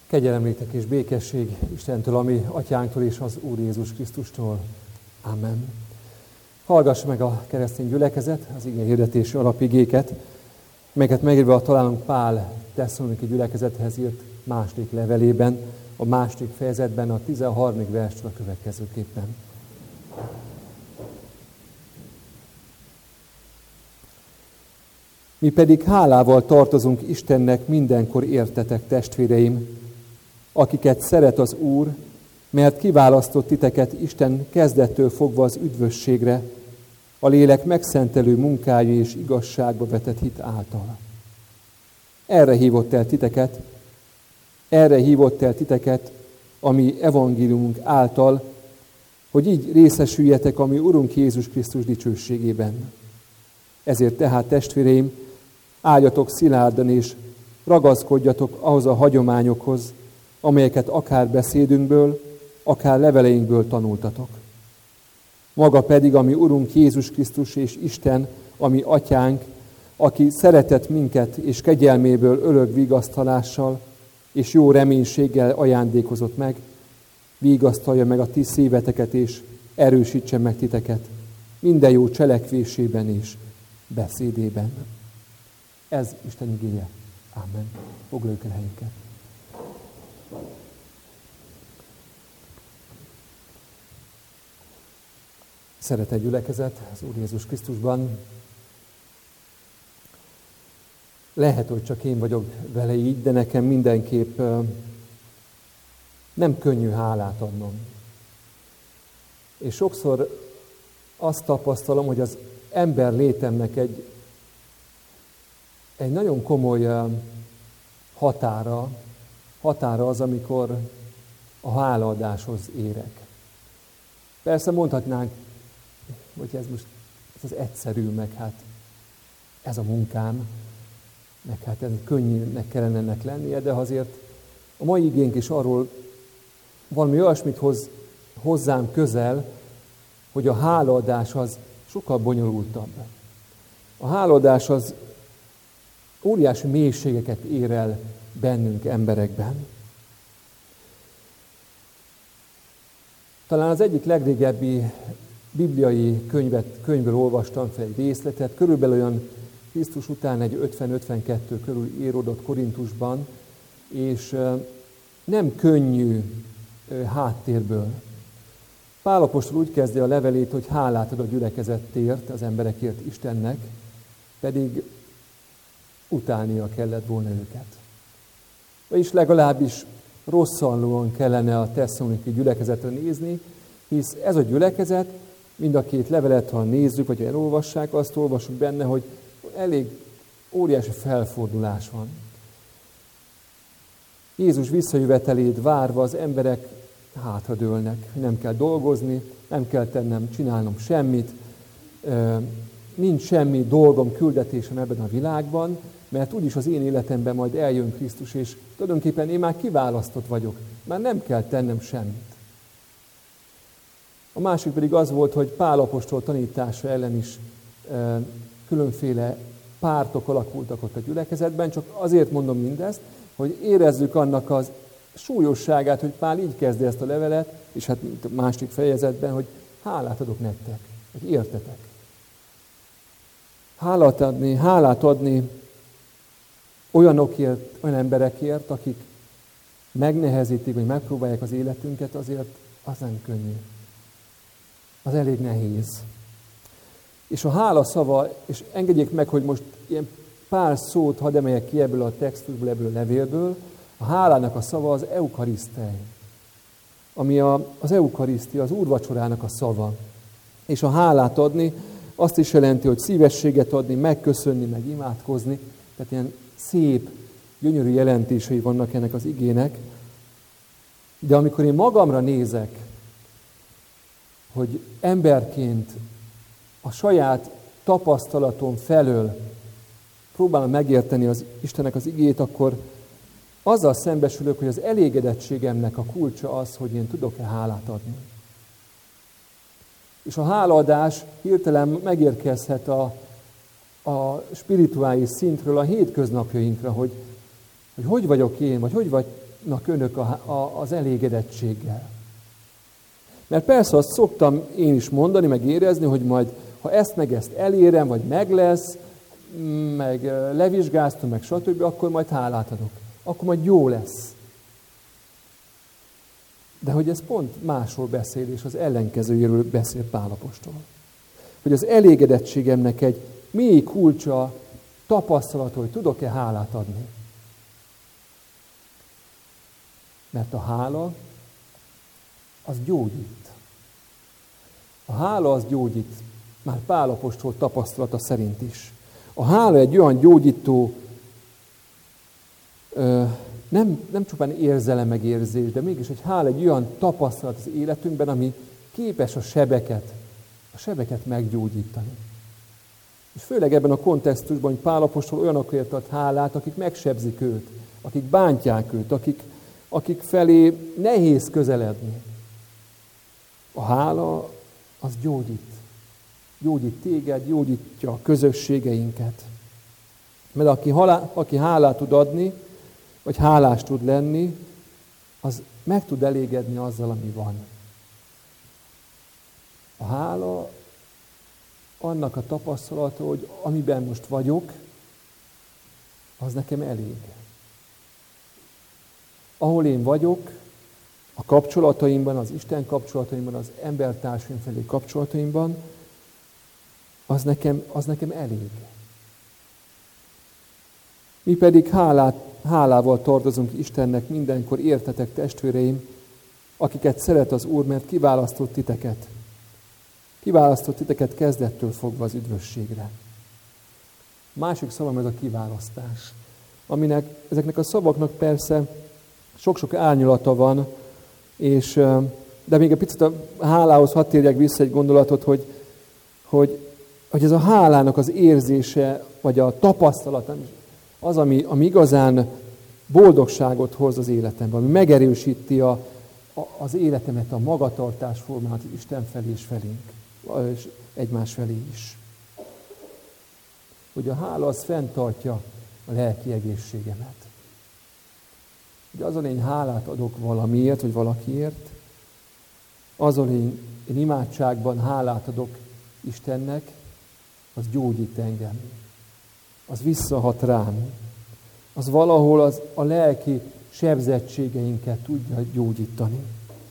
Kegyelem néktek és békesség Istentől, ami Atyánktól és az Úr Jézus Krisztustól. Amen. Hallgass meg a keresztény gyülekezet, az ige hirdetési alapigéket, melyeket megírva találunk Pál Tesszaloniki gyülekezethez írt második levelében, a második fejezetben, a 13. verstől a következőképpen. Mi pedig hálával tartozunk Istennek mindenkor értetek, testvéreim, akiket szeret az Úr, mert kiválasztott titeket Isten kezdettől fogva az üdvösségre, a lélek megszentelő munkája és igazságba vetett hit által. Erre hívott el titeket, a mi evangéliumunk által, hogy így részesüljetek a mi Urunk Jézus Krisztus dicsőségében. Ezért tehát, testvéreim, álljatok szilárdan és ragaszkodjatok ahhoz a hagyományokhoz, amelyeket akár beszédünkből, akár leveleinkből tanultatok. Maga pedig, ami Urunk Jézus Krisztus és Isten, ami Atyánk, aki szeretett minket és kegyelméből örök vigasztalással és jó reménységgel ajándékozott meg, vigasztalja meg a ti szíveteket és erősítse meg titeket minden jó cselekvésében és beszédében. Ez Isten igéje. Amen. Foglaljuk el helyünket. Szeretett gyülekezet az Úr Jézus Krisztusban. Lehet, hogy csak én vagyok vele így, de nekem mindenképp nem könnyű hálát adnom. És sokszor azt tapasztalom, hogy az ember létemnek egy nagyon komoly határa az, amikor a hálaadáshoz érek. Persze mondhatnánk, hogy ez az egyszerű, meg hát ez a munkám, meg hát ez könnyűnek kellene ennek lennie, de azért a mai igénk is arról valami olyasmit hoz hozzám közel, hogy a hálaadás az sokkal bonyolultabb. A hálaadás az óriási mélységeket ér el bennünk, emberekben. Talán az egyik legrégebbi bibliai könyvből olvastam fel egy részletet, körülbelül olyan Krisztus után egy 50-52 körül íródott Korintusban, és nem könnyű háttérből. Pál apostol úgy kezdi a levelét, hogy hálát ad a gyülekezettért, az emberekért Istennek, pedig utálnia kellett volna őket. Vagyis legalábbis rosszallóan kellene a tesszaloniki gyülekezetre nézni, hisz ez a gyülekezet, mind a két levelet, ha nézzük, vagy elolvassák, azt olvasunk benne, hogy elég óriási felfordulás van. Jézus visszajövetelét várva az emberek hátradőlnek, nem kell dolgozni, nem kell tennem, csinálnom semmit, nincs semmi dolgom, küldetésem ebben a világban, mert úgyis az én életemben majd eljön Krisztus, és tulajdonképpen én már kiválasztott vagyok, már nem kell tennem semmit. A másik pedig az volt, hogy Pál apostol tanítása ellen is különféle pártok alakultak ott a gyülekezetben, csak azért mondom mindezt, hogy érezzük annak az súlyosságát, hogy Pál így kezdi ezt a levelet, és hát a második fejezetben, hogy hálát adok nektek, hogy értetek. Hálát adni olyan emberekért, akik megnehezítik, vagy megpróbálják az életünket, azért az nem könnyű. Az elég nehéz. És a hála szava, és engedjék meg, hogy most ilyen pár szót hadd emeljek ki ebből a textusból, ebből a levélből, a hálának a szava az eukarisztej, ami az eukarisztia, az úrvacsorának a szava. És a hálát adni azt is jelenti, hogy szívességet adni, megköszönni, meg imádkozni, tehát ilyen szép, gyönyörű jelentései vannak ennek az igének. De amikor én magamra nézek, hogy emberként a saját tapasztalatom felől próbálom megérteni az Istennek az igét, akkor azzal szembesülök, hogy az elégedettségemnek a kulcsa az, hogy én tudok-e hálát adni. És a hálaadás hirtelen megérkezhet a spirituális szintről a hétköznapjainkra, hogy vagyok én, vagy hogy vagy vannak önök az elégedettséggel? Mert persze azt szoktam én is mondani, meg érezni, hogy majd, ha ezt meg ezt elérem, vagy meg lesz, meg levizsgáztam, meg stb., akkor majd hálát adok. Akkor majd jó lesz. De hogy ez pont másról beszél, és az ellenkezőjéről beszél Pál apostol. Hogy az elégedettségemnek egy mély kulcsa, tapasztalat, hogy tudok-e hálát adni. Mert a hála az gyógyít. A hála az gyógyít. Már Pál apostol tapasztalata szerint is. A hála egy olyan gyógyító, nem csupán érzelem meg érzés, de mégis egy hála egy olyan tapasztalat az életünkben, ami képes a sebeket meggyógyítani. És főleg ebben a kontextusban, hogy Pál apostol olyanokért ad hálát, akik megsebzik őt, akik bántják őt, akik felé nehéz közeledni. A hála az gyógyít. Gyógyít téged, gyógyítja a közösségeinket. Mert aki hálát tud adni, vagy hálás tud lenni, az meg tud elégedni azzal, ami van. A hála annak a tapasztalata, hogy amiben most vagyok, az nekem elég. Ahol én vagyok, a kapcsolataimban, az Isten kapcsolataimban, az embertársaim felé kapcsolataimban, az nekem elég. Mi pedig hálával tartozunk Istennek mindenkor, értetek, testvéreim, akiket szeret az Úr, mert kiválasztott titeket. Kiválasztott titeket kezdettől fogva az üdvösségre. Másik szavam ez a kiválasztás, aminek ezeknek a szavaknak persze sok-sok árnyalata van, de még egy picit a hálához hadd térjek vissza egy gondolatot, hogy ez a hálának az érzése, vagy a tapasztalata, az, ami igazán boldogságot hoz az életemben, ami megerősíti az életemet, a magatartás formát Isten felé és felénk, és egymás felé is. Hogy a hála az fenntartja a lelki egészségemet. Hogy azon én hálát adok valamiért, vagy valakiért, azon én imádságban hálát adok Istennek, az gyógyít engem. Az visszahat rám. Az valahol a lelki sebzettségeinket tudja gyógyítani.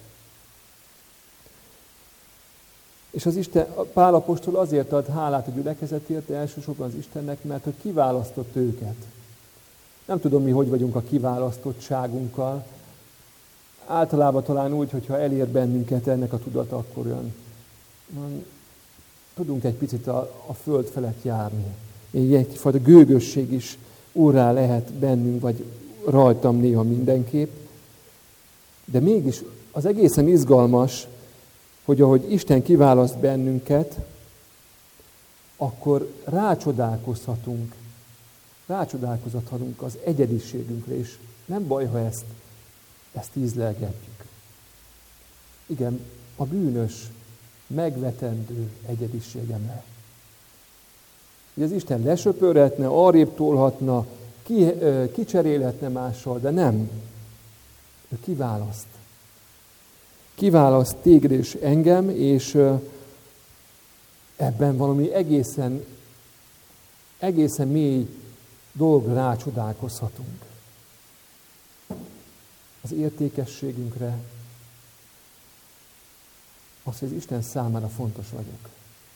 És Pál apostol azért ad hálát a gyülekezetért, elsősorban az Istennek, mert hogy kiválasztott őket. Nem tudom mi, hogy vagyunk a kiválasztottságunkkal. Általában talán úgy, hogyha elér bennünket ennek a tudata, akkor olyan tudunk egy picit a föld felett járni. Még egyfajta gőgösség is úrrá lehet bennünk, vagy rajtam néha mindenképp. De mégis az egészen izgalmas, hogy ahogy Isten kiválaszt bennünket, akkor rácsodálkozhatunk az egyediségünkre, és nem baj, ha ezt ízlelgetjük. Igen, a bűnös, megvetendő egyediségemre. Hogy az Isten lesöpörhetne, arrébb tolhatna, kicserélhetne mással, de nem. Ő kiválaszt. Kiválaszt téged és engem, és ebben valami egészen mély dolgra rácsodálkozhatunk. Az értékességünkre, az, hogy az Isten számára fontos vagyok.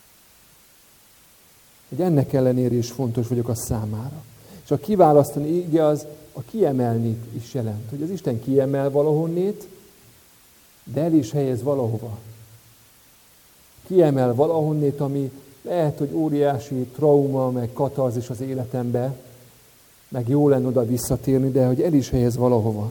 Hogy ennek ellenére is fontos vagyok a számára. És a kiválasztani ige az a kiemelni is jelent. Hogy az Isten kiemel valahonnét, de el is helyez valahova. Kiemel valahonnét, ami lehet, hogy óriási trauma, meg katarzis az életembe, meg jó lenne oda visszatérni, de hogy el is helyez valahova.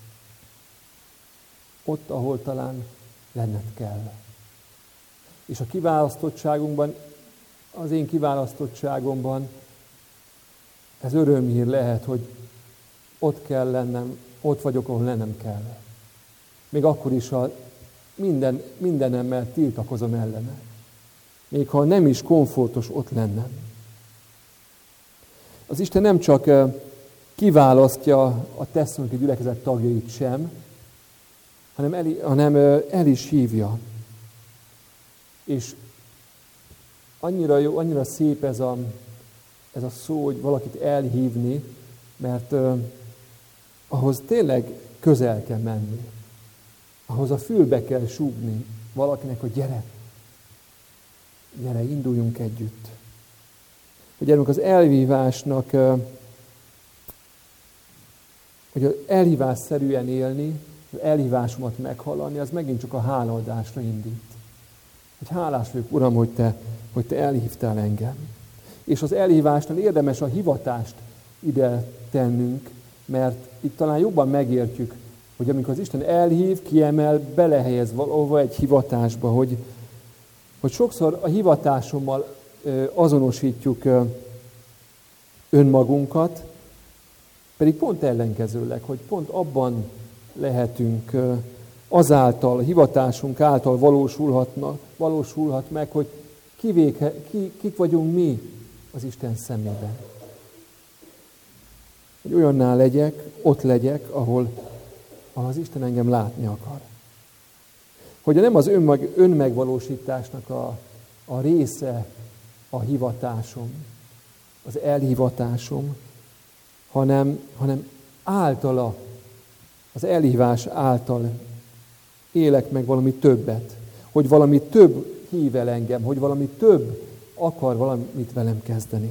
Ott, ahol talán lenned kell. És a kiválasztottságunkban, az én kiválasztottságomban ez örömhír lehet, hogy ott kell lennem, ott vagyok, ahol lennem kell. Még akkor is, ha mindenemmel tiltakozom ellene. Még ha nem is komfortos ott lennem. Az Isten nem csak kiválasztja a tesszaloniki gyülekezet tagjait sem, hanem el is hívja. És annyira jó, annyira szép ez a szó, hogy valakit elhívni, mert ahhoz tényleg közel kell menni. Ahhoz a fülbe kell súgni valakinek, hogy gyere, induljunk együtt. Hogy gyerünk az elhívásnak, hogy elhívásszerűen élni, az elhívásomat meghallani, az megint csak a hálaadásra indít. Hogy hálás vagyok, Uram, hogy te elhívtál engem. És az elhívásnál érdemes a hivatást ide tennünk, mert itt talán jobban megértjük, hogy amikor az Isten elhív, kiemel, belehelyez valahova egy hivatásba, hogy sokszor a hivatásommal azonosítjuk önmagunkat, pedig pont ellenkezőleg, hogy pont abban lehetünk azáltal, a hivatásunk által valósulhat meg, hogy kik vagyunk mi az Isten szemében. Hogy olyanná legyek, ott legyek, ahol az Isten engem látni akar. Hogy nem az önmegvalósításnak a része a hivatásom, az elhivatásom, hanem általa, az elhívás által élek meg valami többet. Hogy valami több hív el engem, hogy valami több akar valamit velem kezdeni.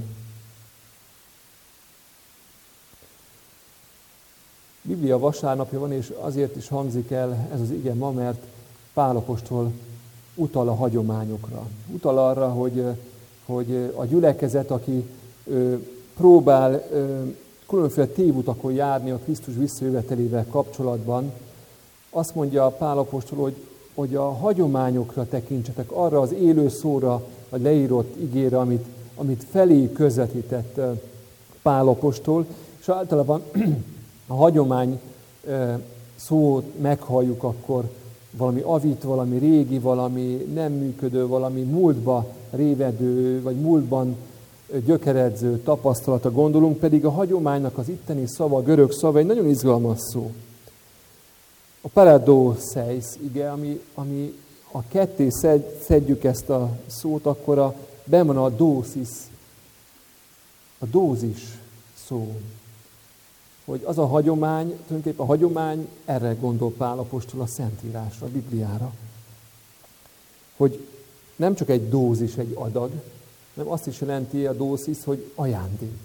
Biblia vasárnapja van, és azért is hangzik el ez az ige ma, mert Pál apostol utal a hagyományokra. Utal arra, hogy a gyülekezet, aki próbál különféle tévutakon járni a Krisztus visszajövetelével kapcsolatban, azt mondja Pál apostol, hogy a hagyományokra tekintsetek, arra az élő szóra, a leírott igére, amit felé közvetített Pál apostol, és általában a hagyomány szót meghalljuk, akkor valami avit, valami régi, valami nem működő, valami múltba révedő, vagy múltban gyökeredző tapasztalata gondolunk, pedig a hagyománynak az itteni szava, a görög szava egy nagyon izgalmas szó. A paradószeis, ige, ami a ketté szedjük ezt a szót, akkor benn van a dószis, a dózis szó. Hogy az a hagyomány, tulajdonképpen a hagyomány, erre gondol Pál apostol a Szentírásra, a Bibliára. Hogy nem csak egy dózis, egy adag, hanem azt is jelenti a dószis, hogy ajándék.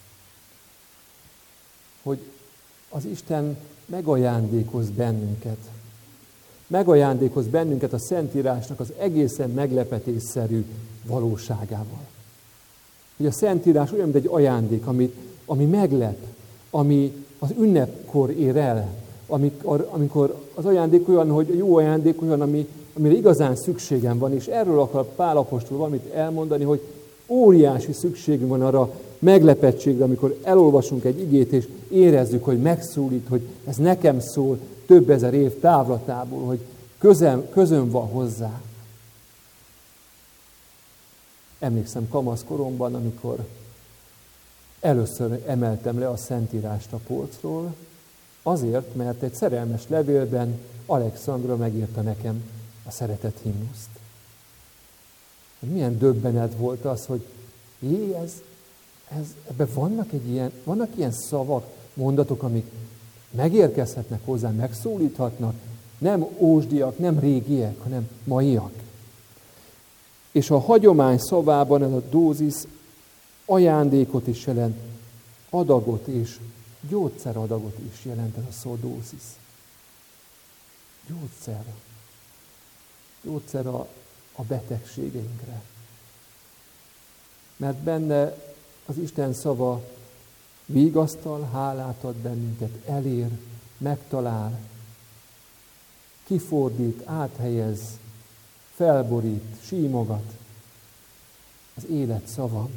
Hogy az Isten megajándékoz bennünket. Megajándékoz bennünket a Szentírásnak az egészen meglepetésszerű valóságával. Hogy a Szentírás olyan, mint egy ajándék, ami meglep, ami az ünnepkor ér el, amikor az ajándék olyan, hogy a jó ajándék olyan, amire igazán szükségem van, és erről akar Pál apostol valamit elmondani, hogy óriási szükségünk van arra meglepettségre, amikor elolvasunk egy igét, és érezzük, hogy megszólít, hogy ez nekem szól több ezer év távlatából, hogy közön van hozzá. Emlékszem kamaszkoromban, amikor először emeltem le a Szentírást a polcról, azért, mert egy szerelmes levélben Alexandra megírta nekem a szeretet himnuszt. Milyen döbbenet volt az, hogy ebben vannak ilyen szavak, mondatok, amik megérkezhetnek hozzá, megszólíthatnak, nem ósdiak, nem régiek, hanem maiak. És a hagyomány szavában ez a dózis ajándékot is jelent, adagot és gyógyszeradagot is jelent ez a szó dózis. Gyógyszer a betegségeinkre. Mert benne az Isten szava vigasztal, hálát ad bennünket, elér, megtalál, kifordít, áthelyez, felborít, símogat. Az élet szava.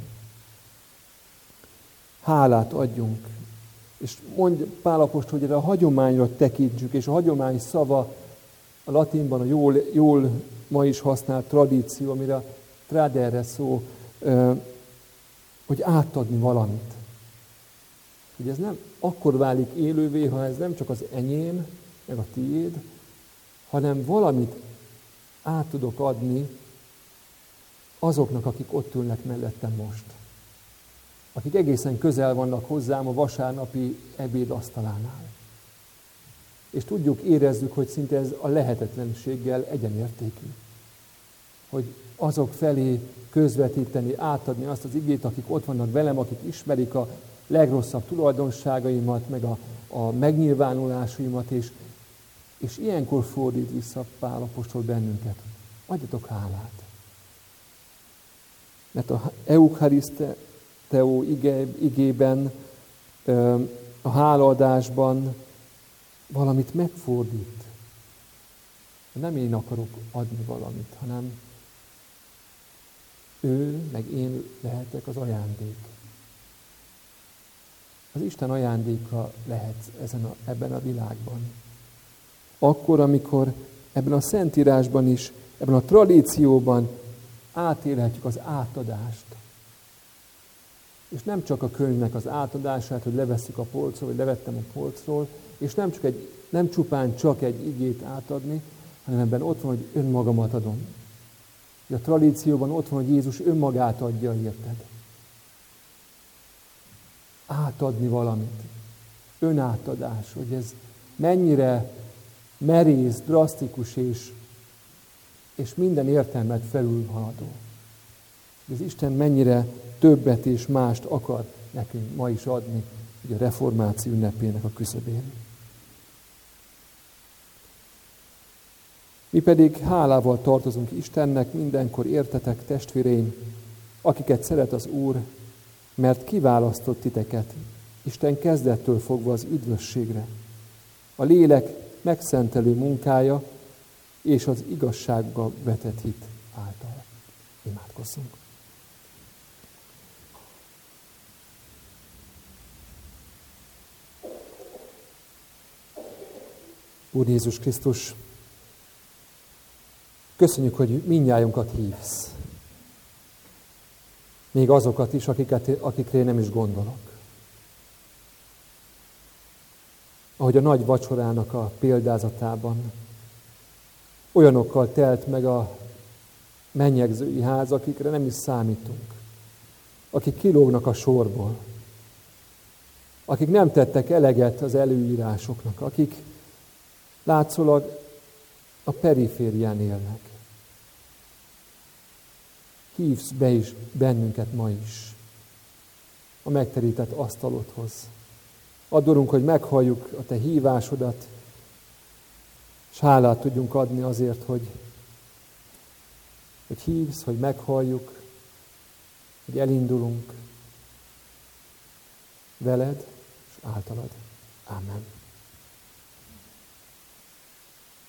Hálát adjunk. És mondja Pál apostol, hogy a hagyományra tekintsük, és a hagyomány szava a latinban a jól ma is használt tradíció, amire a tradere szó, hogy átadni valamit. hogy ez nem akkor válik élővé, ha ez nem csak az enyém, meg a tiéd, hanem valamit át tudok adni azoknak, akik ott ülnek mellettem most. Akik egészen közel vannak hozzám a vasárnapi ebédasztalánál. És tudjuk, érezzük, hogy szinte ez a lehetetlenséggel egyenértékű. Hogy azok felé közvetíteni, átadni azt az igét, akik ott vannak velem, akik ismerik a legrosszabb tulajdonságaimat, meg a megnyilvánulásaimat, és ilyenkor fordít vissza Pál apostol bennünket. Adjatok hálát. Mert a Euchariszteó igében, a hálaadásban valamit megfordít. Nem én akarok adni valamit, hanem ő, meg én lehetek az ajándék. Az Isten ajándéka lehet ebben a világban. Akkor, amikor ebben a Szentírásban is, ebben a tradícióban átélhetjük az átadást. És nem csak a könyvnek az átadását, hogy levesszük a polcról, vagy levettem a polcról, és nem csupán csak egy igét átadni, hanem ebben ott van, hogy önmagamat adom. A tradícióban ott van, hogy Jézus önmagát adja, érted? Átadni valamit. Önátadás, hogy ez mennyire merész, drasztikus és minden értelmet felülhaladó. Az Isten mennyire többet és mást akar nekünk ma is adni, ugye a reformáció ünnepének a küszöbén. Mi pedig hálával tartozunk Istennek mindenkor, értetek, testvéreim, akiket szeret az Úr, mert kiválasztott titeket Isten kezdettől fogva az üdvösségre. A lélek megszentelő munkája és az igazságba vetett hit által. Imádkozzunk. Úr Jézus Krisztus, köszönjük, hogy mindnyájunkat hívsz. Még azokat is, akikre nem is gondolok. Ahogy a nagy vacsorának a példázatában olyanokkal telt meg a mennyegzői ház, akikre nem is számítunk. Akik kilógnak a sorból. Akik nem tettek eleget az előírásoknak. Akik látszólag a periférián élnek. Hívsz be is bennünket ma is a megterített asztalodhoz. Adorunk, hogy meghalljuk a te hívásodat, és hálát tudjunk adni azért, hogy hívsz, hogy meghalljuk, hogy elindulunk veled és általad. Amen.